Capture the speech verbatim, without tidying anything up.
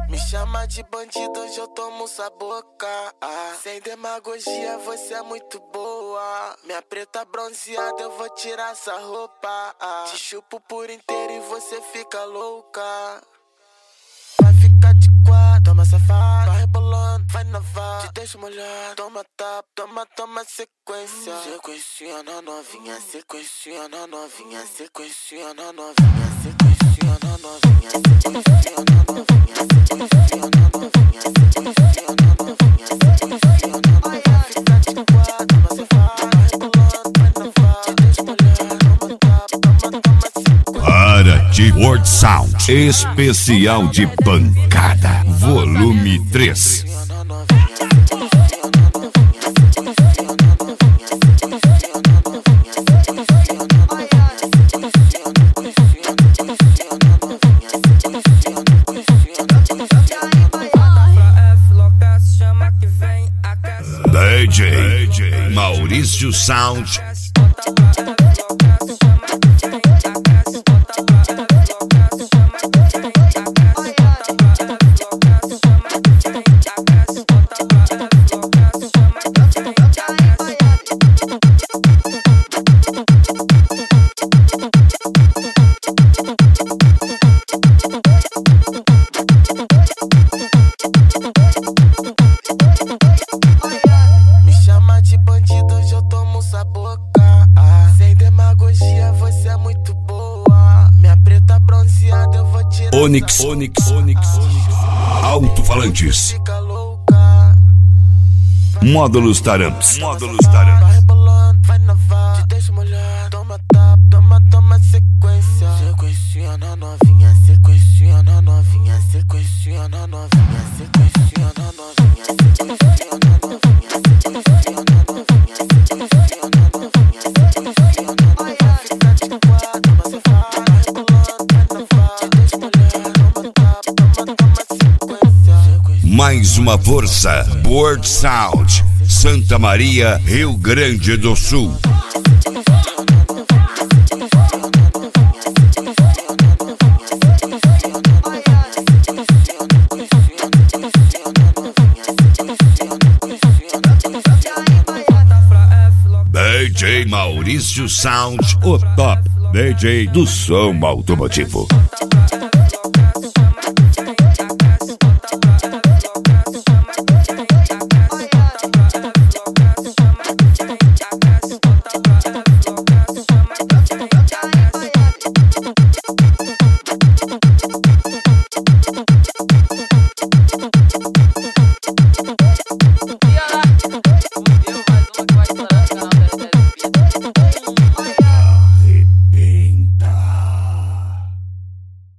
Me chama de bandido, hoje eu tomo sua boca. Ah, sem demagogia, você é muito boa. Minha preta bronzeada, eu vou tirar essa roupa. Ah, te chupo por inteiro e você fica louca. Vai ficar de quatro, toma safado. Vai rebolando, vai navar, te deixa molhar. Toma tapa, toma, toma sequência. Sequência na novinha, sequência na novinha, sequência na novinha, sequência na novinha, sequência na novinha, sequência na novinha, sequência na novinha, sequência na novinha. Vai ficar de quatro, toma safado. Vai rebolando, vai navar, te deixa molhar. Toma tapa, toma, toma sequência. Paraty World Sound especial de pancada, volume três. D J Maurício Sound. Onyx, Onyx, Onyx, alto-falantes, módulos taramps, módulos taramps. Vai rebolando, vai navar, te deixa molhar. Toma tapa, toma, toma sequência. Sequência na novinha, sequência na novinha, sequência na novinha, sequência na novinha, sequência na novinha, sequência na novinha, sequência na novinha, sequência na novinha. Vai ficar de quatro, toma safado. Vai rebolando, vai navar, te deixa molhar. Toma tapa, toma, toma sequência. Mais uma força, World Sound, Santa Maria, Rio Grande do Sul. D J Maurício Sound, o top D J do som automotivo.